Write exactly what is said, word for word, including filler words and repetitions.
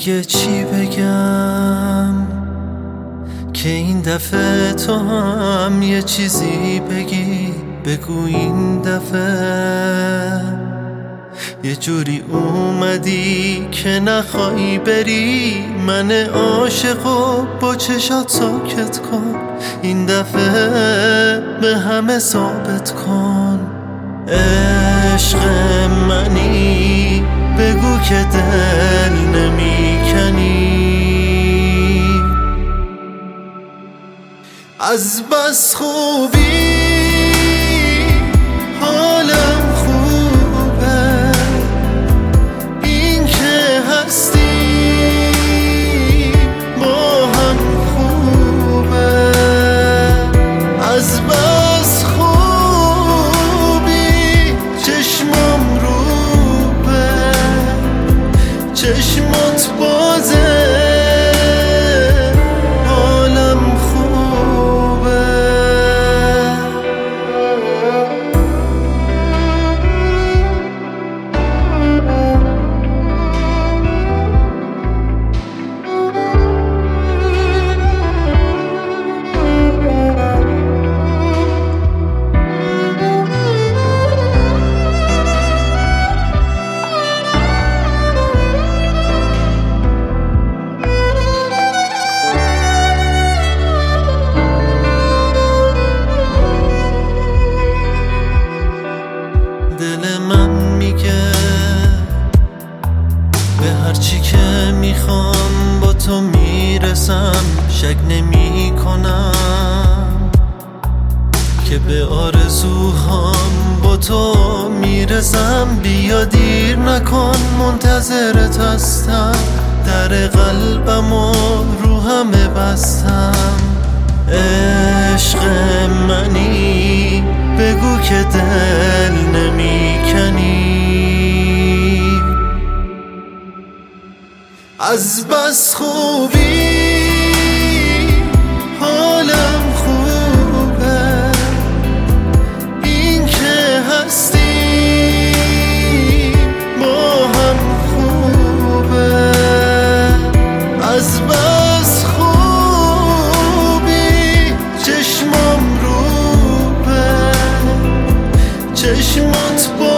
دیگه چی بگم که این دفعه تو هم یه چیزی بگی. بگو این دفعه یه جوری اومدی که نخوای بری. من عاشقو با چشات ساکت کن. این دفعه به همه ثابت کن عشق منی. بگو که دل نمیکنی. از بس خوبی حالم خوبه. این که هستی با هم خوبه. از بس خوبی چشمم روبه. چشمات بازه حالم خوبه. دل من میگه به هرچی که میخوام با تو میرسم. شک نمی کنم که به آرزوهام با تو میرسم. بیا دیر نکن منتظرت هستم. در قلبم و روحمه بستم. عشق منی بگو که دل نمیکنی. از بس خوبی حالم خوبه. این که هستی با هم خوبه. از بس خوبی چشمم روبه. چشمات با